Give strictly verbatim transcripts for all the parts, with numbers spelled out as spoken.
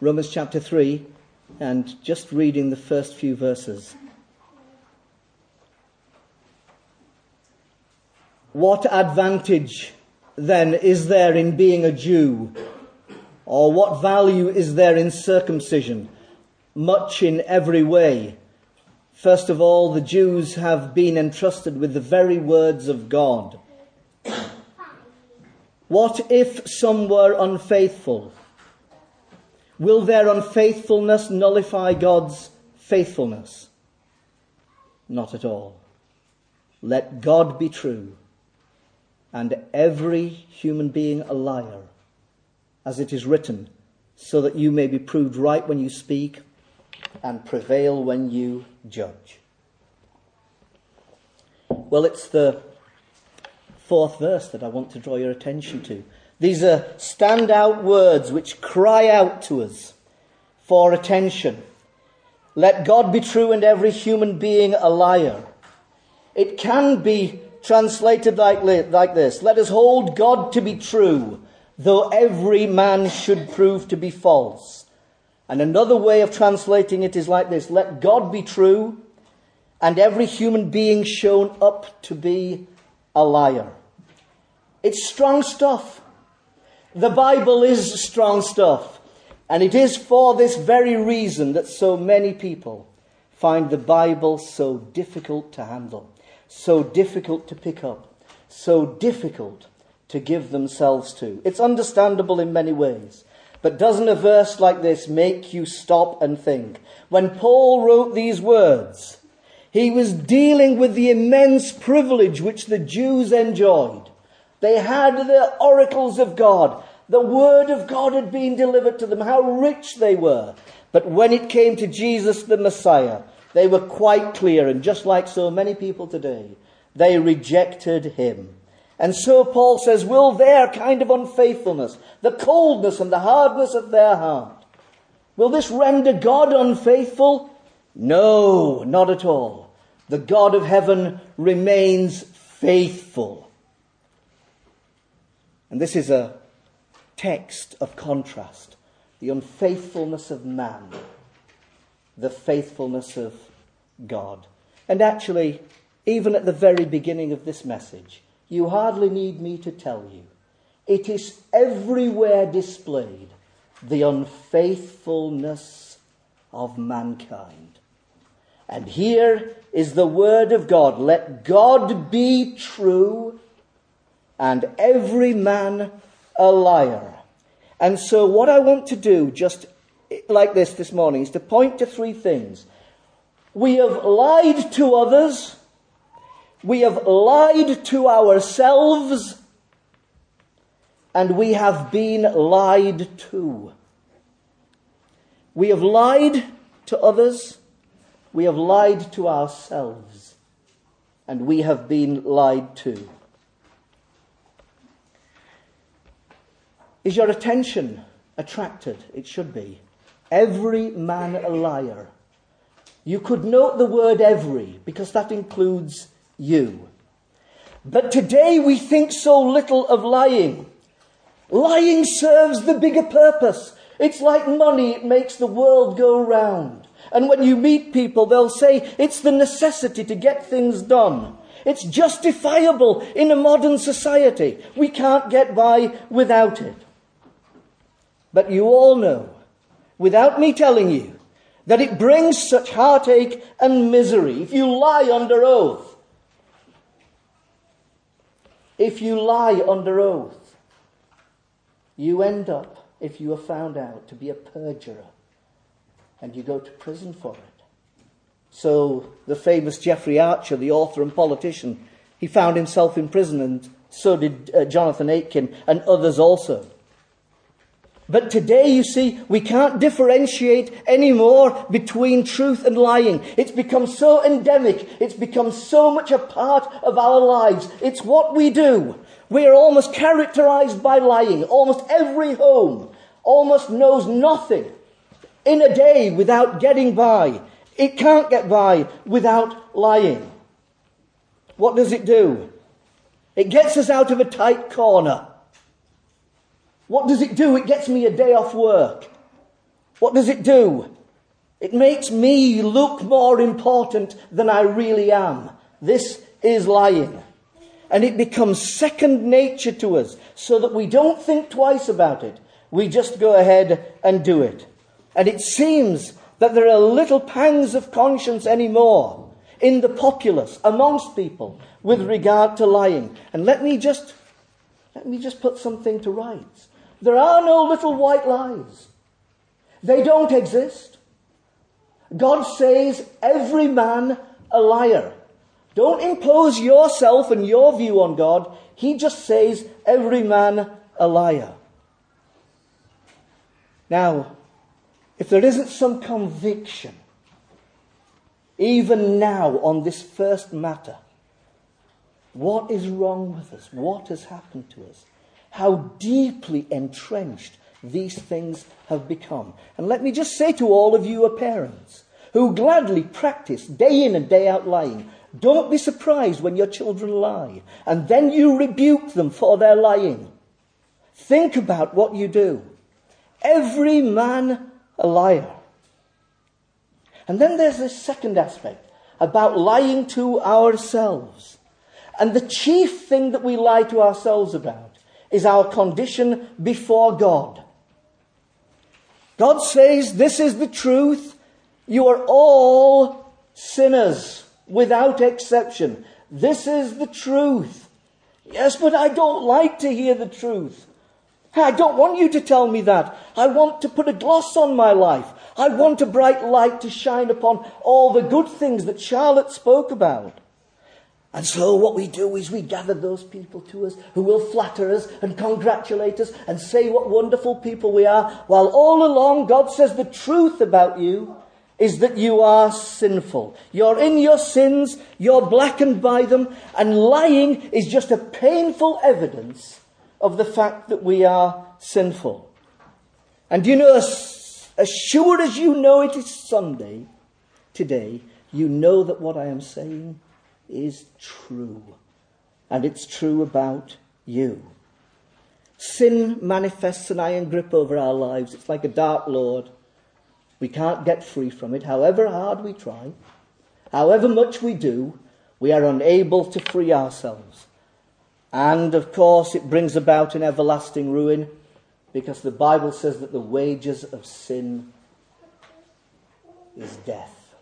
Romans chapter three, and just reading the first few verses. What advantage, then, is there in being a Jew? Or what value is there in circumcision? Much in every way. First of all, the Jews have been entrusted with the very words of God. What if some were unfaithful? Will their unfaithfulness nullify God's faithfulness? Not at all. Let God be true, and every human being a liar, as it is written, so that you may be proved right when you speak and prevail when you judge. Well, it's the fourth verse that I want to draw your attention to. These are standout words which cry out to us for attention. Let God be true and every human being a liar. It can be translated like, like this. Let us hold God to be true, though every man should prove to be false. And another way of translating it is like this. Let God be true and every human being shown up to be a liar. It's strong stuff. The Bible is strong stuff. And it is for this very reason that so many people find the Bible so difficult to handle, so difficult to pick up, so difficult to give themselves to. It's understandable in many ways. But doesn't a verse like this make you stop and think? When Paul wrote these words, he was dealing with the immense privilege which the Jews enjoyed. They had the oracles of God. The word of God had been delivered to them. How rich they were. But when it came to Jesus the Messiah, they were quite clear. And just like so many people today, they rejected him. And so Paul says, will their kind of unfaithfulness, the coldness and the hardness of their heart, will this render God unfaithful? No, not at all. The God of heaven remains faithful. And this is a text of contrast. The unfaithfulness of man, the faithfulness of God. And actually, even at the very beginning of this message, you hardly need me to tell you, it is everywhere displayed, the unfaithfulness of mankind. And here is the word of God. Let God be true and every man a liar. And so what I want to do, just like this this morning, is to point to three things. We have lied to others. We have lied to ourselves. And we have been lied to. We have lied to others. We have lied to ourselves. And we have been lied to. Is your attention attracted? It should be. Every man a liar. You could note the word every, because that includes you. But today we think so little of lying. Lying serves the bigger purpose. It's like money, it makes the world go round. And when you meet people, they'll say it's the necessity to get things done. It's justifiable in a modern society. We can't get by without it. But you all know, without me telling you, that it brings such heartache and misery. If you lie under oath, if you lie under oath, you end up, if you are found out, to be a perjurer. And you go to prison for it. So the famous Jeffrey Archer, the author and politician, he found himself in prison, and so did uh, Jonathan Aitken and others also. But today, you see, we can't differentiate anymore between truth and lying. It's become so endemic. It's become so much a part of our lives. It's what we do. We are almost characterized by lying. Almost every home almost knows nothing in a day without getting by. It can't get by without lying. What does it do? It gets us out of a tight corner. What does it do? It gets me a day off work. What does it do? It makes me look more important than I really am. This is lying. And it becomes second nature to us, so that we don't think twice about it. We just go ahead and do it. And it seems that there are little pangs of conscience anymore in the populace, amongst people, with regard to lying. And let me just, let me just put something to rights. There are no little white lies. They don't exist. God says every man a liar. Don't impose yourself and your view on God. He just says every man a liar. Now, if there isn't some conviction, even now on this first matter, what is wrong with us? What has happened to us? How deeply entrenched these things have become. And let me just say to all of you who are parents, who gladly practice day in and day out lying, don't be surprised when your children lie, and then you rebuke them for their lying. Think about what you do. Every man a liar. And then there's this second aspect about lying to ourselves. And the chief thing that we lie to ourselves about is our condition before God. God says, this is the truth. You are all sinners, without exception. This is the truth. Yes, but I don't like to hear the truth. I don't want you to tell me that. I want to put a gloss on my life. I want a bright light to shine upon all the good things that Charlotte spoke about. And so what we do is we gather those people to us who will flatter us and congratulate us and say what wonderful people we are, while all along God says the truth about you is that you are sinful. You're in your sins, you're blackened by them, and lying is just a painful evidence of the fact that we are sinful. And you know, as, as sure as you know it is Sunday today, you know that what I am saying is true. And it's true about you. Sin manifests an iron grip over our lives. It's like a dark lord. We can't get free from it. However hard we try, however much we do, we are unable to free ourselves. And of course it brings about an everlasting ruin, because the Bible says that the wages of sin is death.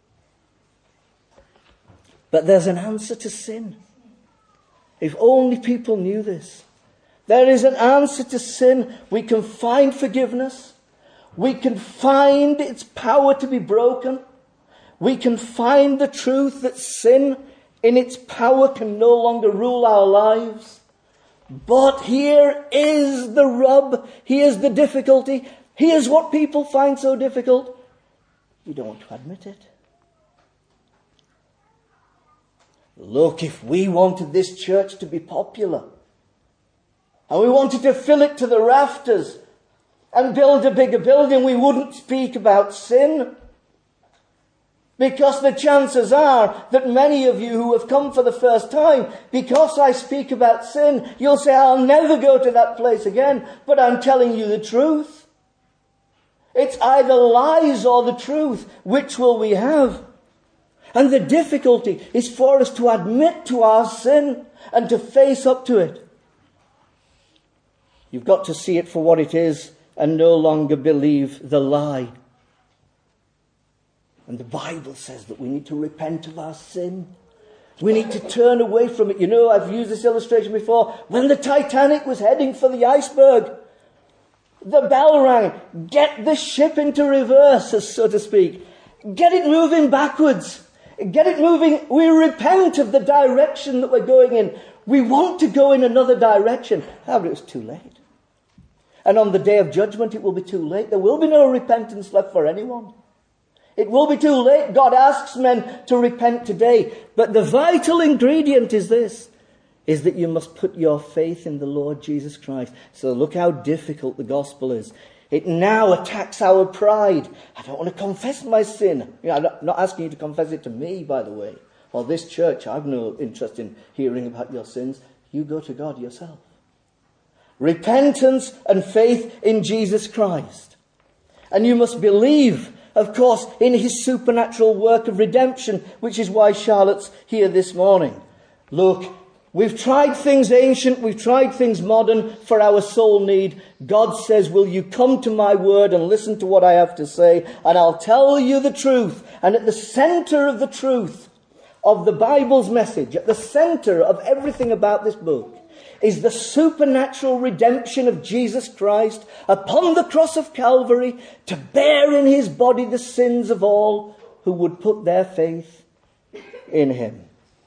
But there's an answer to sin. If only people knew this. There is an answer to sin. We can find forgiveness. We can find its power to be broken. We can find the truth that sin in its power can no longer rule our lives. But here is the rub. Here's the difficulty. Here's what people find so difficult. We don't want to admit it. Look, if we wanted this church to be popular, and we wanted to fill it to the rafters and build a bigger building, we wouldn't speak about sin. Because the chances are that many of you who have come for the first time, because I speak about sin, you'll say, I'll never go to that place again. But I'm telling you the truth. It's either lies or the truth. Which will we have? And the difficulty is for us to admit to our sin and to face up to it. You've got to see it for what it is and no longer believe the lie. And the Bible says that we need to repent of our sin. We need to turn away from it. You know, I've used this illustration before. When the Titanic was heading for the iceberg, the bell rang. Get the ship into reverse, so to speak. Get it moving backwards. Get it moving. We repent of the direction that we're going in. We want to go in another direction. However, it was too late. And on the day of judgment, it will be too late. There will be no repentance left for anyone. It will be too late. God asks men to repent today. But the vital ingredient is this, is that you must put your faith in the Lord Jesus Christ. So look how difficult the gospel is. It now attacks our pride. I don't want to confess my sin. You know, I'm not, not asking you to confess it to me, by the way, or this church. I've no interest in hearing about your sins. You go to God yourself. Repentance and faith in Jesus Christ. And you must believe, of course, in his supernatural work of redemption, which is why Charlotte's here this morning. Look, we've tried things ancient, we've tried things modern for our sole need. God says, will you come to my word and listen to what I have to say, and I'll tell you the truth. And at the center of the truth of the Bible's message, at the center of everything about this book, is the supernatural redemption of Jesus Christ upon the cross of Calvary to bear in his body the sins of all who would put their faith in him.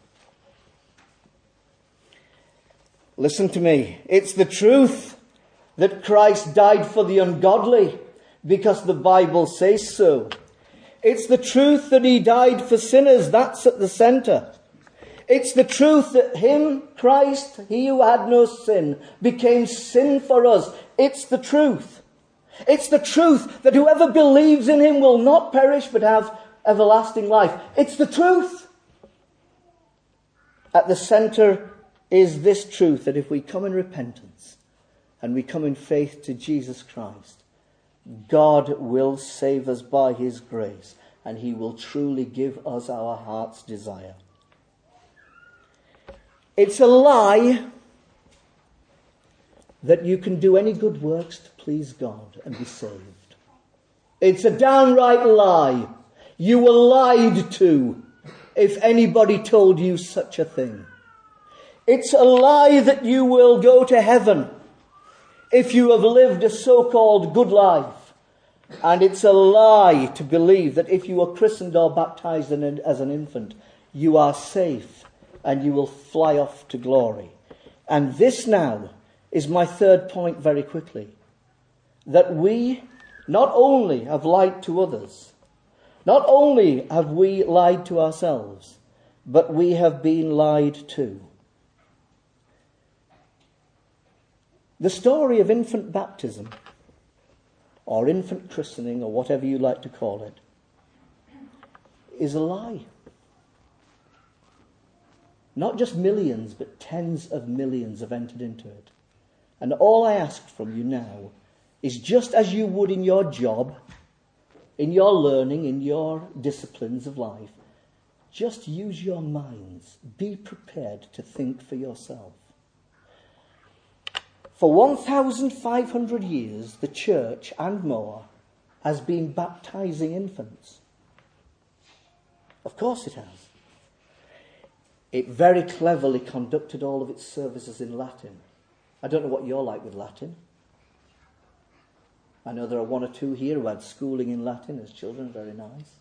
Listen to me. It's the truth that Christ died for the ungodly because the Bible says so. It's the truth that he died for sinners. That's at the center. It's the truth that him, Christ, he who had no sin, became sin for us. It's the truth. It's the truth that whoever believes in him will not perish but have everlasting life. It's the truth. At the center is this truth, that if we come in repentance and we come in faith to Jesus Christ, God will save us by his grace, and he will truly give us our heart's desire. It's a lie that you can do any good works to please God and be saved. It's a downright lie. You were lied to if anybody told you such a thing. It's a lie that you will go to heaven if you have lived a so-called good life. And it's a lie to believe that if you are christened or baptized as an infant, you are safe and you will fly off to glory. And this now is my third point very quickly. That we not only have lied to others, not only have we lied to ourselves, but we have been lied to. The story of infant baptism, or infant christening, or whatever you like to call it, is a lie. Not just millions, but tens of millions have entered into it. And all I ask from you now is, just as you would in your job, in your learning, in your disciplines of life, just use your minds. Be prepared to think for yourself. For one thousand five hundred years, the church and more has been baptizing infants. Of course it has. It very cleverly conducted all of its services in Latin. I don't know what you're like with Latin. I know there are one or two here who had schooling in Latin as children. Very nice.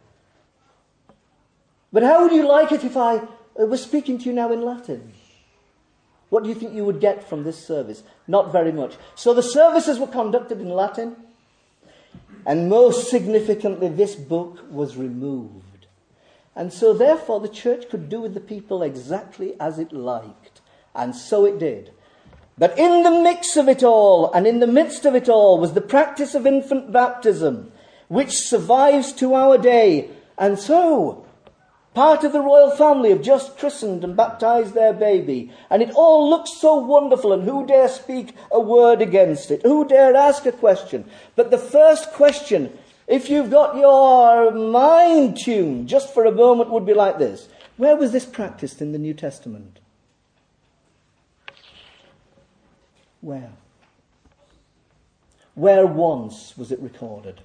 But how would you like it if I was speaking to you now in Latin? What do you think you would get from this service? Not very much. So the services were conducted in Latin. And most significantly, this book was removed. And so therefore the church could do with the people exactly as it liked. And so it did. But in the mix of it all, and in the midst of it all, was the practice of infant baptism, which survives to our day. And so, part of the royal family have just christened and baptized their baby. And it all looks so wonderful, and who dare speak a word against it? Who dare ask a question? But the first question, if you've got your mind tuned just for a moment, would be like this. Where was this practiced in the New Testament? Where? Where once was it recorded?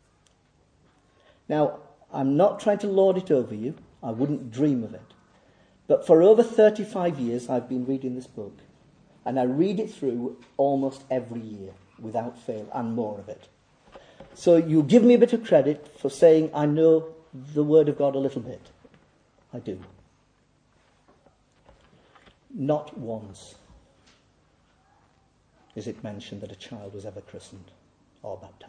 Now, I'm not trying to lord it over you. I wouldn't dream of it. But for over thirty-five years, I've been reading this book. And I read it through almost every year, without fail, and more of it. So you give me a bit of credit for saying I know the Word of God a little bit. I do. Not once is it mentioned that a child was ever christened or baptized.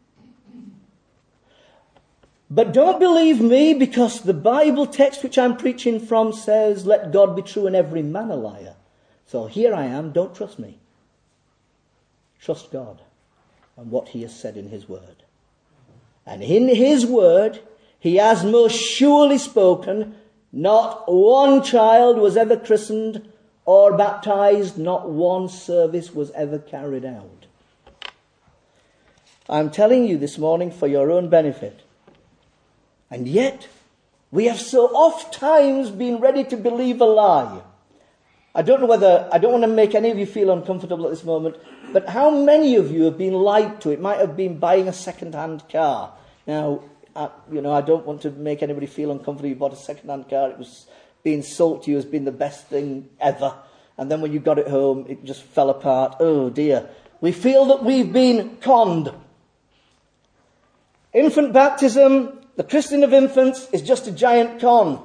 But don't believe me, because the Bible text which I'm preaching from says, let God be true and every man a liar. So here I am, don't trust me. Trust God and what he has said in his word. And in his word, he has most surely spoken. Not one child was ever christened or baptized. Not one service was ever carried out. I'm telling you this morning for your own benefit. And yet, we have so oft times been ready to believe a lie. I don't know whether, I don't want to make any of you feel uncomfortable at this moment, but how many of you have been lied to? It might have been buying a second-hand car. Now, I, you know, I don't want to make anybody feel uncomfortable. You bought a second-hand car, it was being sold to you as being the best thing ever. And then when you got it home, it just fell apart. Oh dear. We feel that we've been conned. Infant baptism, the christening of infants, is just a giant con.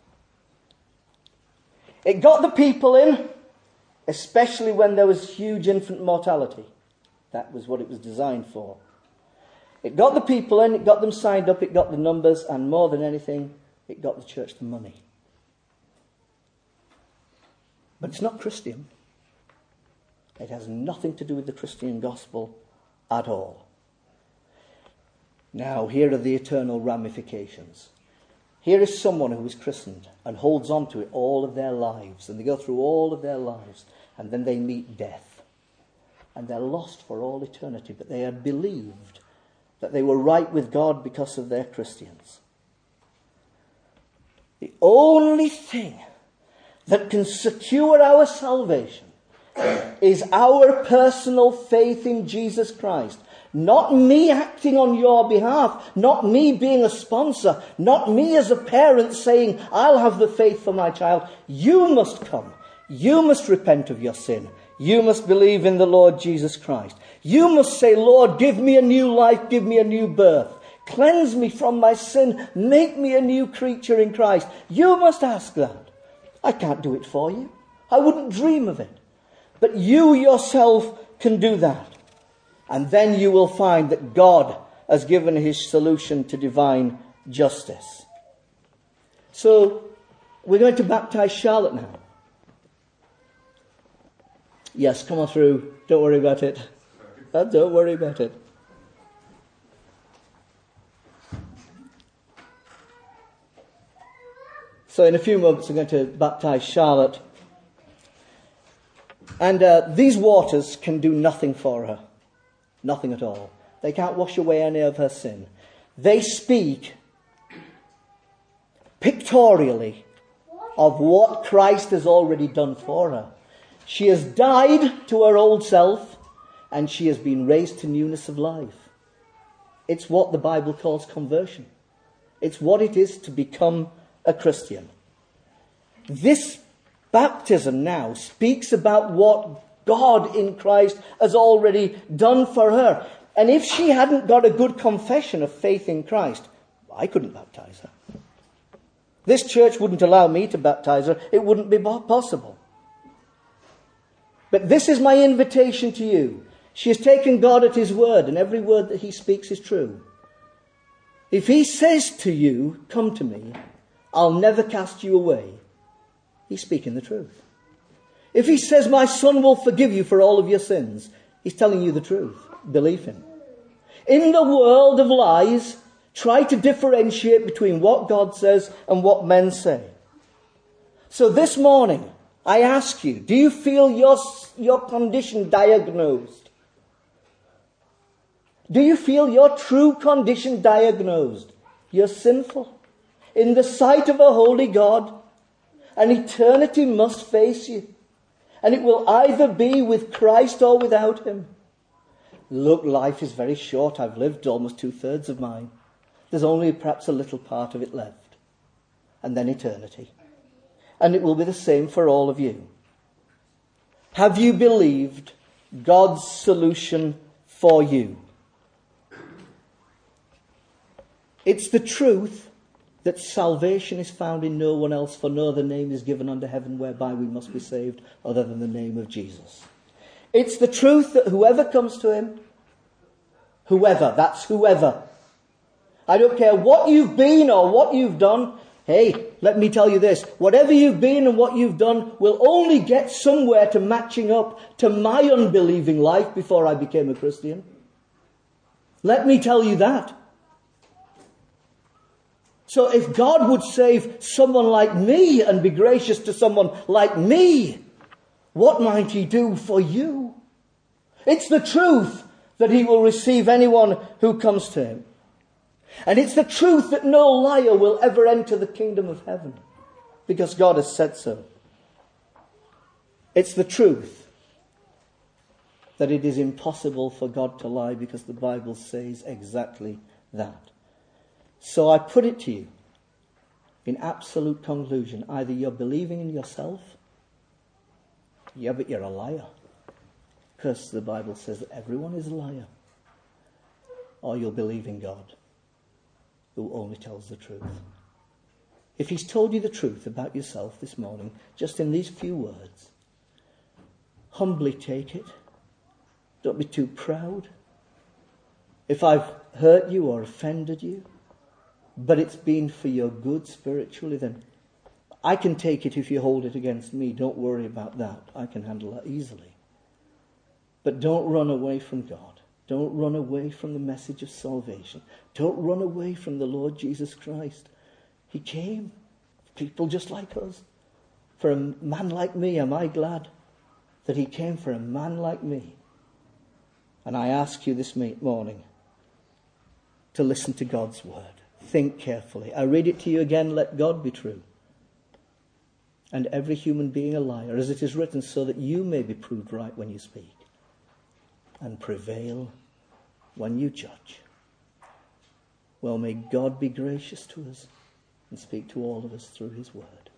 It got the people in, especially when there was huge infant mortality. That was what it was designed for. It got the people in, it got them signed up, it got the numbers, and more than anything, it got the church the money. But it's not Christian. It has nothing to do with the Christian gospel at all. Now, here are the eternal ramifications. Here is someone who is christened and holds on to it all of their lives, and they go through all of their lives, and then they meet death. And they're lost for all eternity, but they had believed that they were right with God because of their Christians. The only thing that can secure our salvation is our personal faith in Jesus Christ. Not me acting on your behalf, not me being a sponsor, not me as a parent saying, I'll have the faith for my child. You must come. You must repent of your sin. You must believe in the Lord Jesus Christ. You must say, Lord, give me a new life, give me a new birth. Cleanse me from my sin, make me a new creature in Christ. You must ask that. I can't do it for you. I wouldn't dream of it. But you yourself can do that. And then you will find that God has given his solution to divine justice. So, we're going to baptize Charlotte now. Yes, come on through. Don't worry about it. Uh, don't worry about it. So in a few moments we're going to baptize Charlotte. And uh, these waters can do nothing for her. Nothing at all. They can't wash away any of her sin. They speak pictorially of what Christ has already done for her. She has died to her old self, and she has been raised to newness of life. It's what the Bible calls conversion. It's what it is to become a Christian. This baptism now speaks about what God in Christ has already done for her. And if she hadn't got a good confession of faith in Christ, I couldn't baptize her. This church wouldn't allow me to baptize her. It wouldn't be possible. But this is my invitation to you. She has taken God at his word, and every word that he speaks is true. If he says to you, come to me, I'll never cast you away, he's speaking the truth. If he says, my son will forgive you for all of your sins, he's telling you the truth. Believe him. In the world of lies, try to differentiate between what God says and what men say. So this morning, I ask you, do you feel your, your condition diagnosed? Do you feel your true condition diagnosed? You're sinful. In the sight of a holy God, an eternity must face you. And it will either be with Christ or without him. Look, life is very short. I've lived almost two-thirds of mine. There's only perhaps a little part of it left. And then eternity. And it will be the same for all of you. Have you believed God's solution for you? It's the truth that salvation is found in no one else, for no other name is given under heaven whereby we must be saved other than the name of Jesus. It's the truth that whoever comes to him, whoever, that's whoever. I don't care what you've been or what you've done. Hey, let me tell you this. Whatever you've been and what you've done will only get somewhere to matching up to my unbelieving life before I became a Christian. Let me tell you that. So if God would save someone like me and be gracious to someone like me, what might he do for you? It's the truth that he will receive anyone who comes to him. And it's the truth that no liar will ever enter the kingdom of heaven, because God has said so. It's the truth that it is impossible for God to lie, because the Bible says exactly that. So I put it to you in absolute conclusion. Either you're believing in yourself, yeah, but you're a liar, because the Bible says that everyone is a liar, or you'll believe in God, who only tells the truth. If he's told you the truth about yourself this morning, just in these few words, humbly take it. Don't be too proud. If I've hurt you or offended you, but it's been for your good spiritually, then I can take it if you hold it against me. Don't worry about that. I can handle that easily. But don't run away from God. Don't run away from the message of salvation. Don't run away from the Lord Jesus Christ. He came for people just like us. For a man like me, am I glad that he came for a man like me. And I ask you this morning to listen to God's word. Think carefully. I read it to you again. Let God be true, and every human being a liar, as it is written, so that you may be proved right when you speak, and prevail when you judge. Well, may God be gracious to us and speak to all of us through his word.